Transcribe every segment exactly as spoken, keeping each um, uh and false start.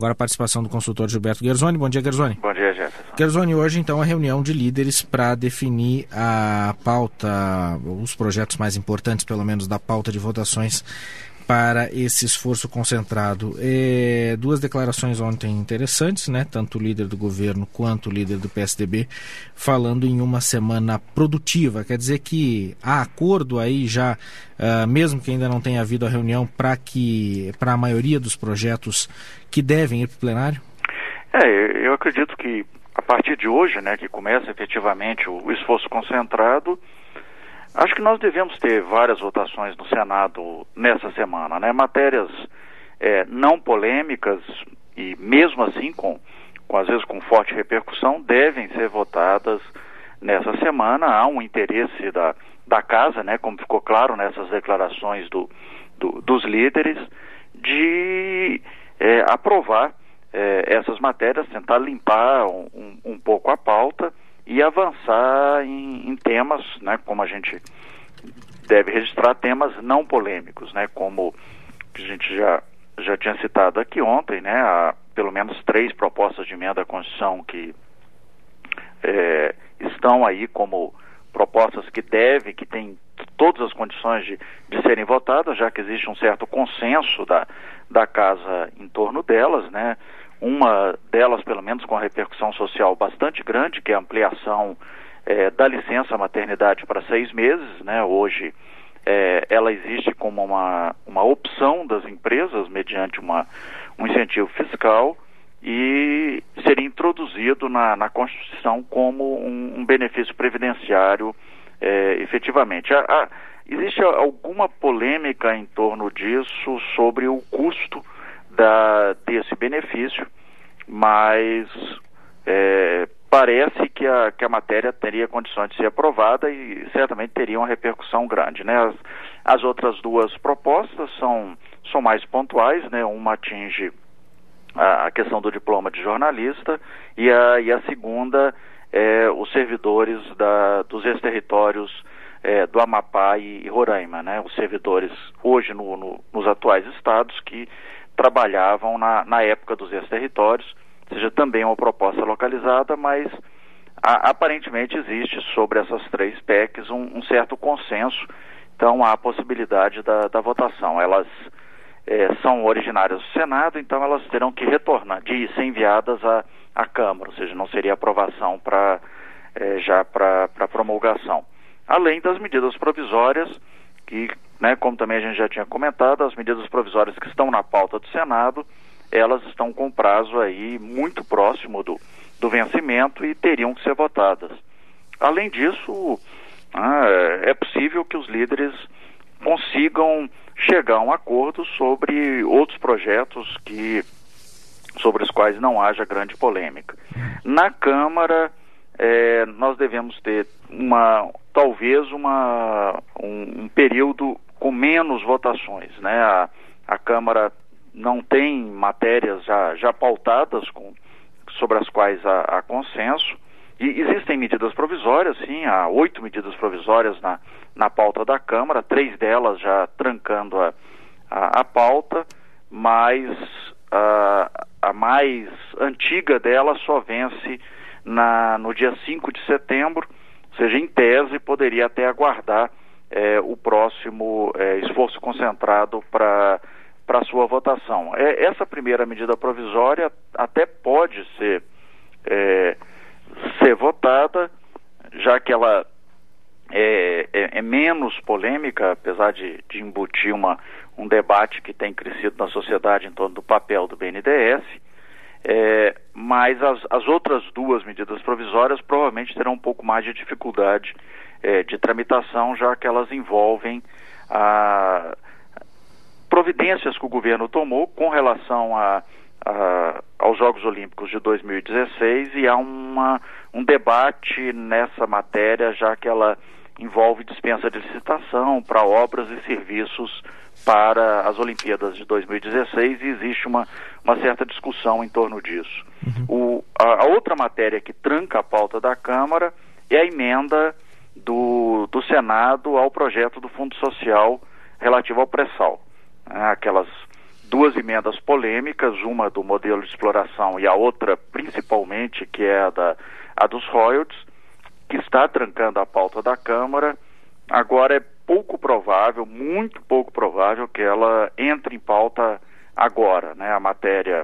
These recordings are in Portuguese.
Agora a participação do consultor Gilberto Gersoni. Bom dia, Gersoni. Bom dia, Jefferson. Gersoni, hoje então a reunião de líderes para definir a pauta, os projetos mais importantes, pelo menos, da pauta de votações para esse esforço concentrado. É, duas declarações ontem interessantes, né? Tanto o líder do governo quanto o líder do P S D B falando em uma semana produtiva. Quer dizer que há acordo aí já, uh, mesmo que ainda não tenha havido a reunião, para que para a maioria dos projetos que devem ir para o plenário? É, eu acredito que a partir de hoje, né, que começa efetivamente o, o esforço concentrado, acho que nós devemos ter várias votações no Senado nessa semana, né? Matérias é, não polêmicas e mesmo assim, com, com às vezes com forte repercussão, devem ser votadas nessa semana. Há um interesse da, da Casa, né, como ficou claro nessas declarações do, do, dos líderes, de é, aprovar é, essas matérias, tentar limpar um, um, um pouco a pauta e avançar em, em temas, né, como a gente deve registrar, temas não polêmicos, né, como a gente já, já tinha citado aqui ontem, né, há pelo menos três propostas de emenda à Constituição que é, estão aí como propostas que devem, que têm todas as condições de, de serem votadas, já que existe um certo consenso da, da Casa em torno delas, né. Uma delas, pelo menos, com a repercussão social bastante grande, que é a ampliação é, da licença maternidade para seis meses, né? Hoje é, ela existe como uma, uma opção das empresas, mediante uma, um incentivo fiscal, e seria introduzido na, na Constituição como um, um benefício previdenciário é, efetivamente. A, a, existe alguma polêmica em torno disso sobre o custo Da, desse benefício, mas é, parece que a, que a matéria teria condições de ser aprovada e certamente teria uma repercussão grande, né? As, as outras duas propostas são, são mais pontuais, né? Uma atinge a, a questão do diploma de jornalista e a, e a segunda é os servidores da, dos ex-territórios é, do Amapá e, e Roraima, né? Os servidores hoje no, no, nos atuais estados que trabalhavam na, na época dos ex-territórios, seja também uma proposta localizada, mas a, aparentemente existe sobre essas três P E Cs um, um certo consenso, então há a possibilidade da, da votação. Elas é, são originárias do Senado, então elas terão que retornar, de ser enviadas à, à Câmara, ou seja, não seria aprovação pra, é, já para promulgação. Além das medidas provisórias, que, né, como também a gente já tinha comentado, as medidas provisórias que estão na pauta do Senado, elas estão com prazo aí muito próximo do, do vencimento e teriam que ser votadas. Além disso, ah, é possível que os líderes consigam chegar a um acordo sobre outros projetos que, sobre os quais não haja grande polêmica. Na Câmara, é, nós devemos ter uma, talvez uma, um, um período com menos votações, né? A, a Câmara não tem matérias já, já pautadas com, sobre as quais há, há consenso, e existem medidas provisórias, sim, há oito medidas provisórias na, na pauta da Câmara, três delas já trancando a, a, a pauta, mas a, a mais antiga delas só vence na, no dia cinco de setembro, ou seja, em tese poderia até aguardar é, o próximo é, esforço concentrado para para sua votação. É, essa primeira medida provisória até pode ser, é, ser votada, já que ela é, é, é menos polêmica, apesar de, de embutir uma, um debate que tem crescido na sociedade em torno do papel do B N D E S, é, mas as, as outras duas medidas provisórias provavelmente terão um pouco mais de dificuldade é, de tramitação, já que elas envolvem a providências que o governo tomou com relação a, a, aos Jogos Olímpicos de dois mil e dezesseis, e há uma, um debate nessa matéria, já que ela envolve dispensa de licitação para obras e serviços para as Olimpíadas de dois mil e dezesseis, e existe uma, uma certa discussão em torno disso. Uhum. O, a, a outra matéria que tranca a pauta da Câmara é a emenda do, do Senado ao projeto do Fundo Social relativo ao pré-sal. Aquelas duas emendas polêmicas, uma do modelo de exploração e a outra principalmente, que é a, da, a dos royalties, que está trancando a pauta da Câmara. Agora é pouco provável, muito pouco provável, que ela entre em pauta agora, né? A matéria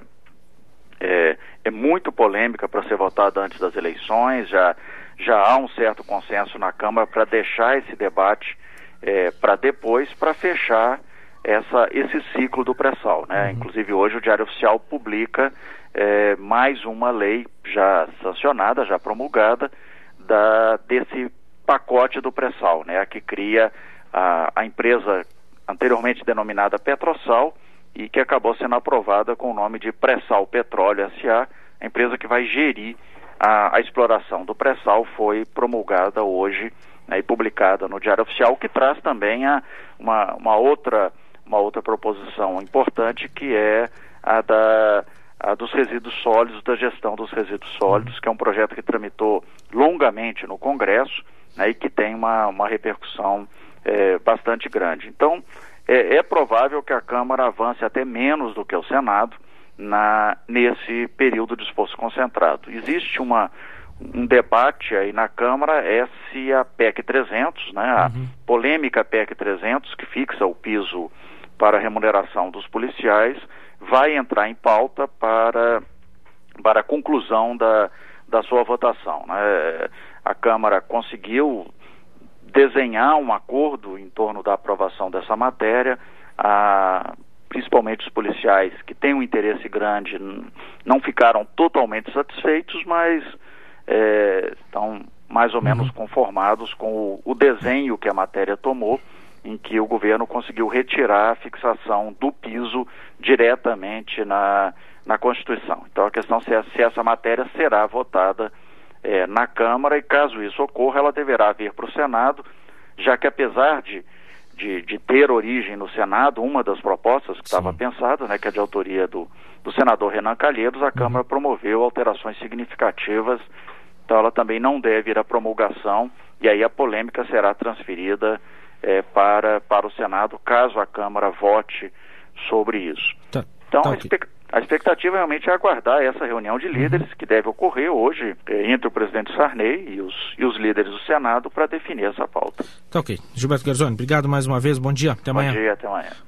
é, é muito polêmica para ser votada antes das eleições, já, já há um certo consenso na Câmara para deixar esse debate é, para depois, para fechar essa, esse ciclo do pré-sal, né? Uhum. Inclusive hoje o Diário Oficial publica é, mais uma lei já sancionada, já promulgada, da, desse pacote do pré-sal, né? A que cria a, a empresa anteriormente denominada Petrosal e que acabou sendo aprovada com o nome de Pré-Sal Petróleo S A. A empresa que vai gerir a, a exploração do pré-sal foi promulgada hoje, né, e publicada no Diário Oficial, que traz também a, uma, uma, outra, uma outra proposição importante, que é a, da, a dos resíduos sólidos, da gestão dos resíduos sólidos, que é um projeto que tramitou longamente no Congresso, né, e que tem uma, uma repercussão é, bastante grande. Então, é, é provável que a Câmara avance até menos do que o Senado na, nesse período de esforço concentrado. Existe uma, um debate aí na Câmara, é se a P E C trezentos, né, a uhum. polêmica P E C trezentos, que fixa o piso para a remuneração dos policiais, vai entrar em pauta para, para a conclusão da, da sua votação, né? A Câmara conseguiu desenhar um acordo em torno da aprovação dessa matéria, a, principalmente os policiais que têm um interesse grande não ficaram totalmente satisfeitos, mas é, estão mais ou menos conformados com o, o desenho que a matéria tomou, em que o governo conseguiu retirar a fixação do piso diretamente na, na Constituição. Então a questão é se essa matéria será votada É, na Câmara, e caso isso ocorra, ela deverá vir para o Senado, já que apesar de, de, de ter origem no Senado, uma das propostas que estava pensada, né, que é de autoria do, do senador Renan Calheiros, a Câmara uhum. promoveu alterações significativas, então ela também não deve ir à promulgação, e aí a polêmica será transferida é, para, para o Senado, caso a Câmara vote sobre isso. Tá, então, tá, a expectativa A expectativa realmente é aguardar essa reunião de líderes, uhum. que deve ocorrer hoje eh, entre o presidente Sarney e os, e os líderes do Senado para definir essa pauta. Tá ok. Gilberto Guerzoni, obrigado mais uma vez, bom dia, até amanhã. Bom dia, até amanhã.